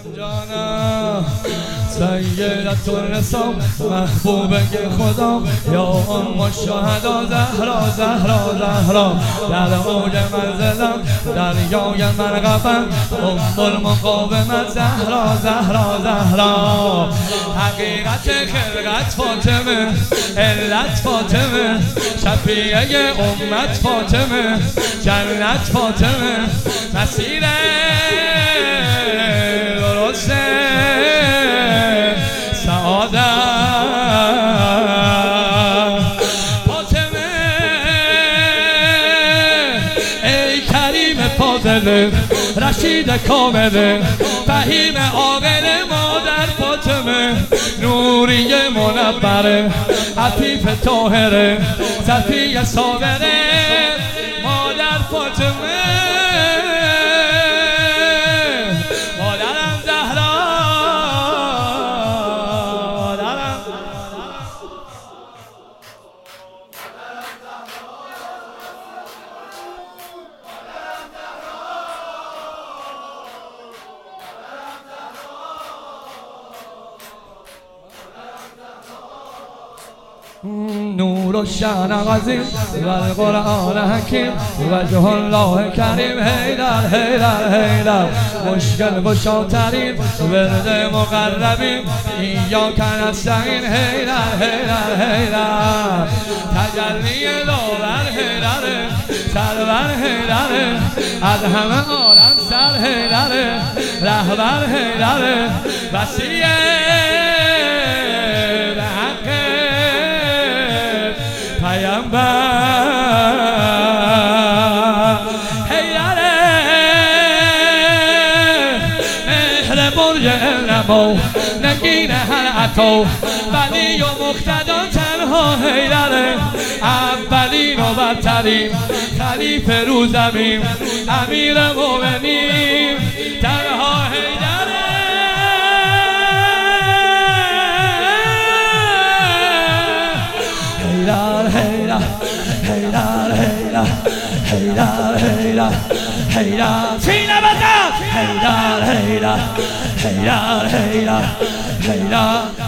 جانم سیدت النساء محبوبه خدا یا ام الشهدا زهرا زهرا زهرا در اوج منزلم دریای مرغبم ام المقاومت زهرا زهرا زهرا حقیقت خلقت فاطمه علت فاطمه شفیعه امت فاطمه جنت فاطمه مسیر درسته سعادت فاطمه ای کریم فاضل رشید کامل فهیم عاقل مادر فاطمه نوری منوره عفیف طاهره صفی صابره مادر فاطمه مادرم زهرا نور الشان عظیم و القرآن حکیم وجه الله کریم حیدر حیدر حیدر مشکل گشاترین ورد مقربیم ایاک نستعین حیدر حیدر حیدر تجلی داور حیدر سرور حیدر از همه عالم سر حیدر رهبر حیدر وسیع پیامبر حیدر مهر برج علمو نگین هر عطا ولی و مقتدا تنها حیدر اولین و برترین خلیفه رو زمین امیر مومنین تنها حیدر حیدر حیدر حیدر حیدر حیدر حیدر حیدر سینه بزن حیدر حیدر حیدر حیدر حیدر